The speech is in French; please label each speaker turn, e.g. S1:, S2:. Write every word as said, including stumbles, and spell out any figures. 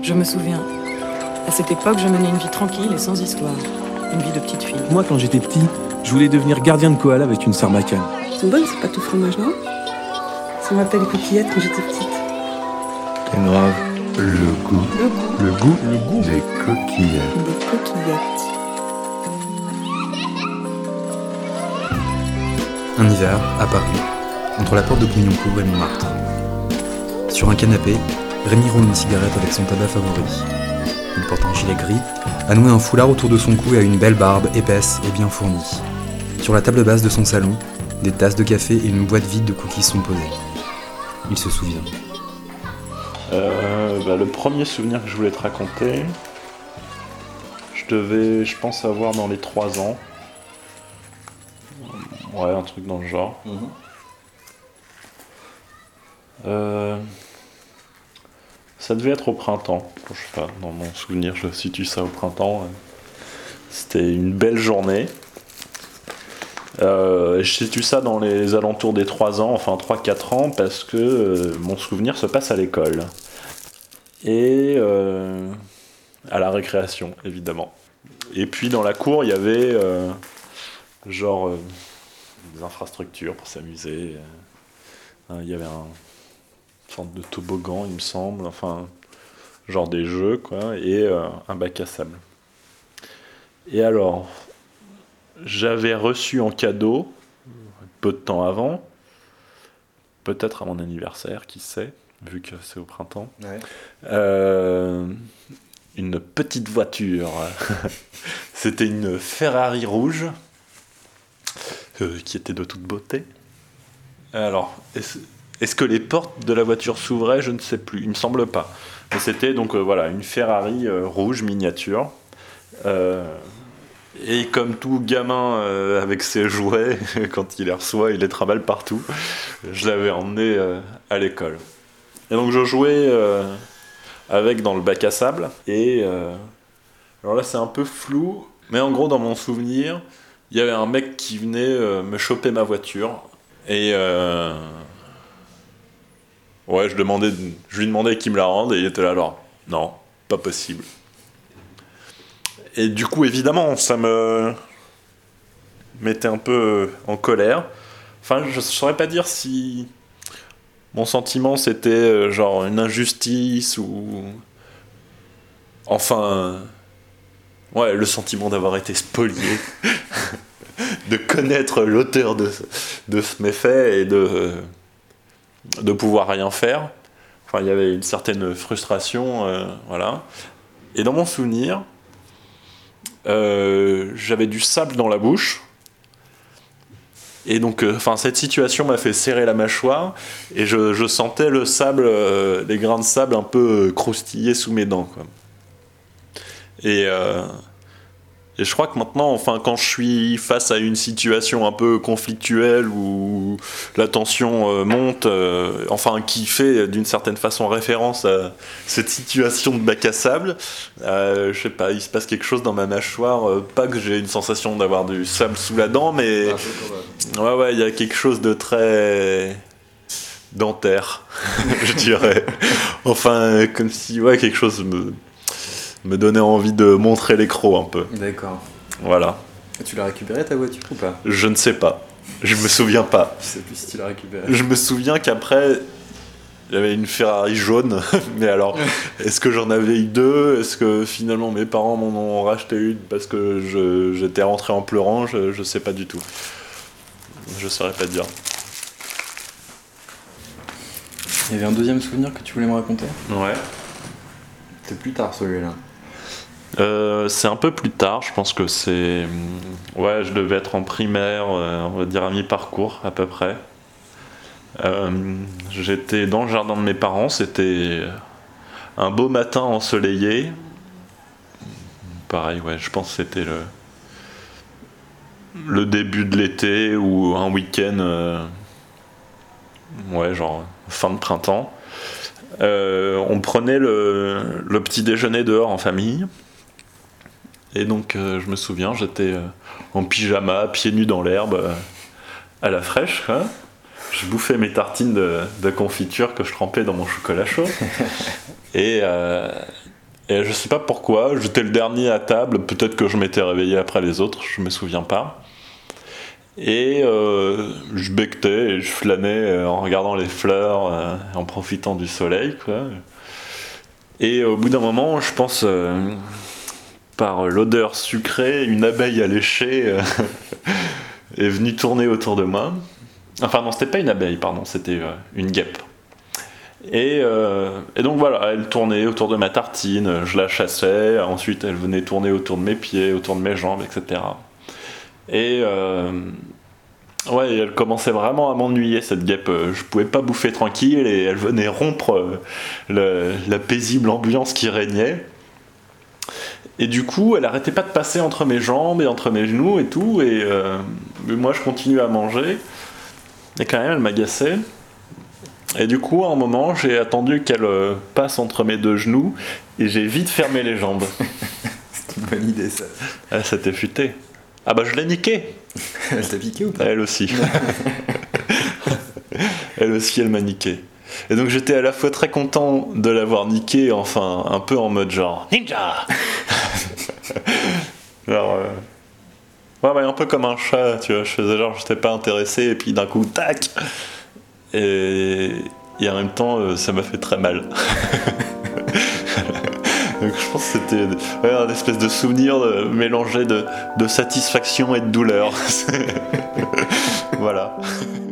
S1: Je me souviens. À cette époque, je menais une vie tranquille et sans histoire. Une vie de petite fille.
S2: Moi, quand j'étais petit, je voulais devenir gardien de koala avec une sarbacane.
S3: C'est bonne, c'est pas tout fromage, non? Ça me rappelle les coquillettes quand j'étais petite.
S4: C'est grave. Le goût.
S3: Le goût.
S4: Le goût.
S2: Le goût.
S4: Des coquillettes.
S3: Des coquillettes.
S5: Un hiver, à Paris, entre la porte de Clignancourt et Montmartre. Sur un canapé, Rémi roule une cigarette avec son tabac favori. Il porte un gilet gris, a noué un foulard autour de son cou et a une belle barbe épaisse et bien fournie. Sur la table basse de son salon, des tasses de café et une boîte vide de cookies sont posées. Il se souvient.
S6: Euh, bah, le premier souvenir que je voulais te raconter, je devais, je pense, avoir dans les trois ans. Ouais, un truc dans le genre. Mmh. Euh, ça devait être au printemps. Je sais pas, dans mon souvenir, je situe ça au printemps. C'était une belle journée. Euh, je situe ça dans les alentours des trois ans, enfin trois quatre ans, parce que euh, mon souvenir se passe à l'école. Et euh, à la récréation, évidemment. Et puis dans la cour, il y avait euh, genre euh, des infrastructures pour s'amuser. Euh, il y avait un une sorte de toboggan, il me semble, enfin, genre des jeux, quoi, et euh, un bac à sable. Et alors, j'avais reçu en cadeau, peu de temps avant, peut-être à mon anniversaire, qui sait, vu que c'est au printemps, ouais. euh, une petite voiture. C'était une Ferrari rouge, euh, qui était de toute beauté. Alors, est-ce, est-ce que les portes de la voiture s'ouvraient? Je ne sais plus, il me semble pas. Mais c'était donc euh, voilà, une Ferrari euh, rouge miniature. Euh, et comme tout gamin euh, avec ses jouets, quand il les reçoit, il les trimballe partout. Je l'avais emmené euh, à l'école. Et donc je jouais euh, avec dans le bac à sable. Et euh, alors là c'est un peu flou, mais en gros dans mon souvenir, il y avait un mec qui venait euh, me choper ma voiture. Et euh, ouais, je, demandais, je lui demandais qu'il me la rende et il était là, alors, non, pas possible. Et du coup, évidemment, ça me mettait un peu en colère. Enfin, je ne saurais pas dire si mon sentiment c'était genre une injustice ou... Enfin, ouais, le sentiment d'avoir été spolié. De connaître l'auteur de, de ce méfait et de, de pouvoir rien faire. Enfin, il y avait une certaine frustration, euh, voilà. Et dans mon souvenir, euh, j'avais du sable dans la bouche. Et donc, euh, enfin, cette situation m'a fait serrer la mâchoire et je, je sentais le sable, euh, les grains de sable un peu croustiller sous mes dents, quoi. Et... Euh, Et je crois que maintenant, enfin, quand je suis face à une situation un peu conflictuelle où la tension euh, monte, euh, enfin, qui fait d'une certaine façon référence à cette situation de bac à sable, euh, je sais pas, il se passe quelque chose dans ma mâchoire, euh, pas que j'ai une sensation d'avoir du sable sous la dent, mais ah, ouais, ouais, il y a quelque chose de très dentaire, je dirais. Enfin, comme si, ouais, quelque chose me me donnait envie de montrer les crocs un peu.
S5: D'accord.
S6: Voilà.
S5: Et tu l'as récupéré ta voiture ou pas?
S6: Je ne sais pas. Je me souviens pas.
S5: Je sais plus si tu l'as récupéré.
S6: Je me souviens qu'après, il y avait une Ferrari jaune. Mais alors, est-ce que j'en avais eu deux? Est-ce que finalement mes parents m'en ont racheté une parce que je, j'étais rentré en pleurant? Je, je sais pas du tout. Je saurais pas dire.
S5: Il y avait un deuxième souvenir que tu voulais me raconter?
S6: Ouais.
S5: C'est plus tard celui-là.
S6: Euh, c'est un peu plus tard, je pense que c'est... Ouais, je devais être en primaire, euh, on va dire à mi-parcours à peu près. Euh, j'étais dans le jardin de mes parents, c'était un beau matin ensoleillé. Pareil, ouais, je pense que c'était le, le début de l'été ou un week-end, euh... ouais, genre fin de printemps. Euh, on prenait le, le petit déjeuner dehors en famille. Et donc, euh, je me souviens, j'étais euh, en pyjama, pieds nus dans l'herbe, euh, à la fraîche, hein. Je bouffais mes tartines de, de confiture que je trempais dans mon chocolat chaud. Et, euh, Et je sais pas pourquoi, j'étais le dernier à table, peut-être que je m'étais réveillé après les autres, je me souviens pas. Et euh, je becquetais et je flânais en regardant les fleurs, euh, en profitant du soleil, quoi. Et au bout d'un moment, je pense, euh, par l'odeur sucrée, une abeille alléchée euh, est venue tourner autour de moi. Enfin non, c'était pas une abeille, pardon, c'était euh, une guêpe. Et, euh, et donc voilà, elle tournait autour de ma tartine, je la chassais, ensuite elle venait tourner autour de mes pieds, autour de mes jambes, et cetera. Et euh, ouais, elle commençait vraiment à m'ennuyer, cette guêpe. Je pouvais pas bouffer tranquille et elle venait rompre le, la paisible ambiance qui régnait. Et du coup, elle arrêtait pas de passer entre mes jambes et entre mes genoux et tout, et euh, moi je continuais à manger, et quand même elle m'agaçait. Et du coup, à un moment, j'ai attendu qu'elle euh, passe entre mes deux genoux et j'ai vite fermé les jambes.
S5: C'est une bonne idée, ça.
S6: Ah, c'était futé. Ah bah je l'ai niqué.
S5: Elle t'a piqué ou pas?
S6: Elle aussi. Elle aussi, elle m'a niqué. Et donc j'étais à la fois très content de l'avoir niqué, enfin, un peu en mode genre ninja. Genre... Euh... Ouais, ouais, un peu comme un chat, tu vois. Je faisais genre, j'étais pas intéressé, et puis d'un coup, tac. Et, et en même temps, ça m'a fait très mal. Donc je pense que c'était ouais, un espèce de souvenir de, mélangé de, de satisfaction et de douleur. Voilà.